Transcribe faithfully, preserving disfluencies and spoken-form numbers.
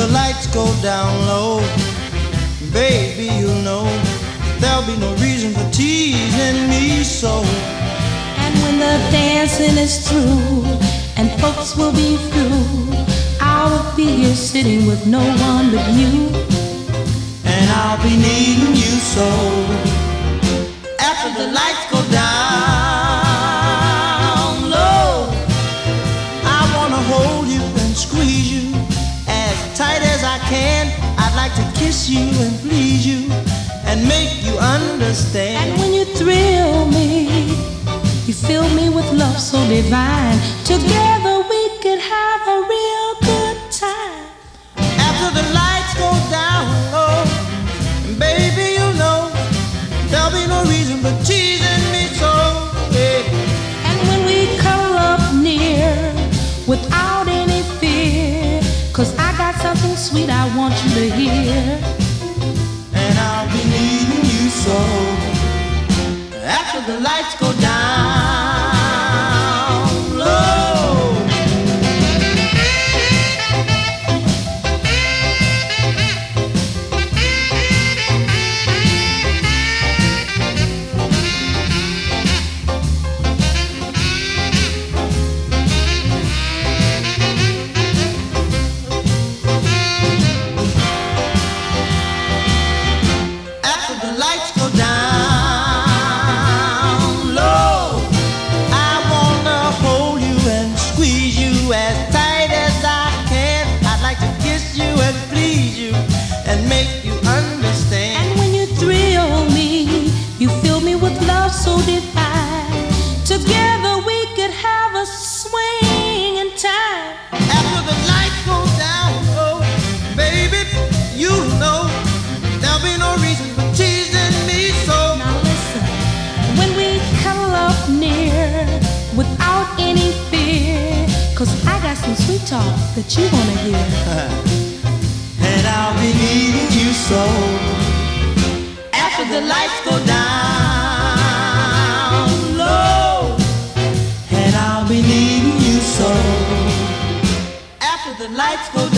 lights go down low, baby, you know there'll be no reason for teasing me so. And when the dancing is through and folks will be through, I will be here sitting with no one but you. And I'll be needing you so. After the lights go down low, I wanna hold you and squeeze you as tight as I can. I'd like to kiss you and please you and make you understand. And when you thrill me, you fill me with love so divine. Together we could have a real good time. After the lights go down low, baby, you know there'll be no reason for teasing me so. Yeah. And when we cuddle up near without any fear, 'cause I got something sweet I want you to hear. And I'll be needing you so. After the lights go down low. After the lights go down low, I wanna hold you and squeeze you as tight as I can. I'd like to kiss you and please you and make you understand. And when you thrill me, you fill me with love so divine. Together we could have a swing in time. After the lights go down low, baby, you know there'll be no reason for teasing me so. Now listen, when we cuddle up near without any fear, 'cause I got some sweet talk that you wanna hear. And I'll be needing you so. After the lights go down low, and I'll be needing you so. After the lights go down